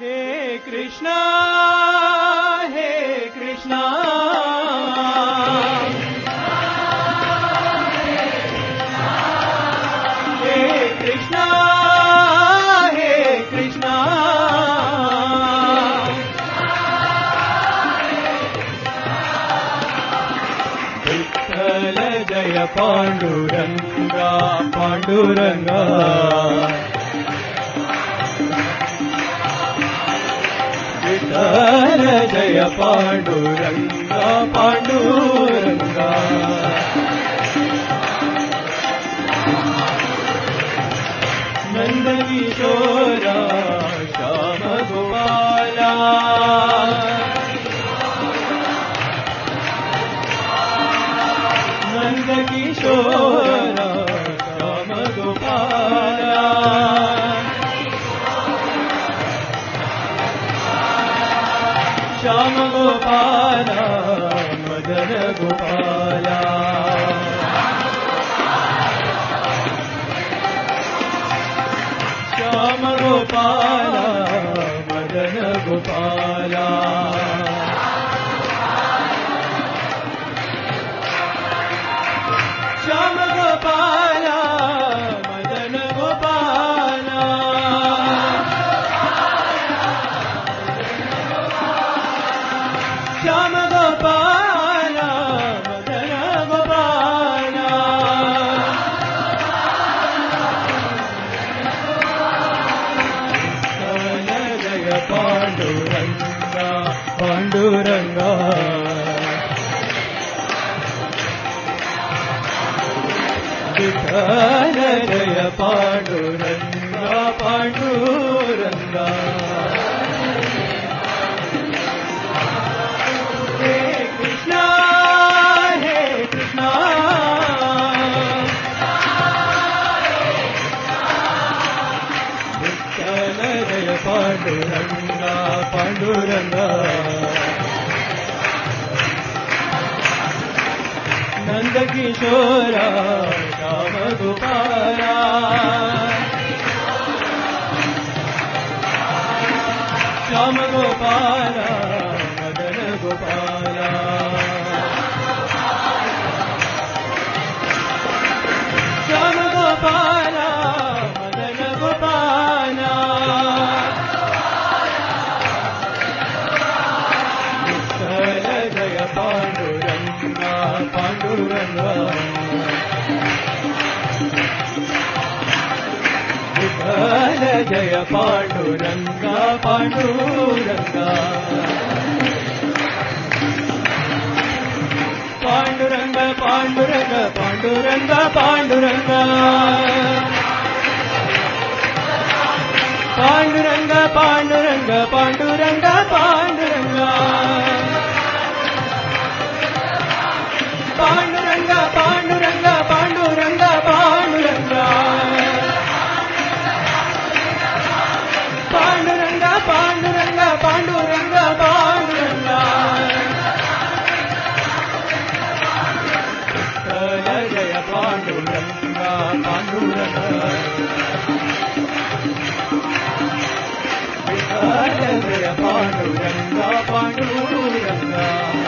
हे कृष्णा हे कृष्णा हे कृष्णा हे कृष्णा विठ्ठल जय पांडुरंगा पांडुरंगा विठ्ठल जय पांडुरंगा पांडुरंगा नंद किशोरा श्याम गोपाला नंद किशोरा श्याम गोपाला श्याम गोपाला मदन गोपाला श्याम गोपाला मदन गोपाला श्याम गोपाला मदन गोपाला श्याम गोपाला मदन गोपाला जय पांडुरंगा पांडुरंगा विठ्ठल जय पांडुरंगा पांडुरंगा हे कृष्णा हे कृष्णा विठ्ठल जय पांडुरंगा पांडुरंगा नंद किशोरा श्याम गोपाला श्याम गोपाला मदन गोपाला श्याम गोपाला मदन गोपाला विठ्ठल जय पांडुरंगा पांडुरंगा विठ्ठल जय पांडुरंगा पांडुरंगा पांडुरंग पांडुरंग पांडुरंग पांडुरंग पांडुरंग पांडुरंग पांडुरंग पांडुरंग पांडुरंग पांडुरंग पांडुरंग पांडुरंग पांडुरंग पांडुरंग पांडुरंग पांडुरंग विठ्ठल जय पांडुरंगा पांडुरंगा विठ्ठल जय पांडुरंगा पांडुरंगा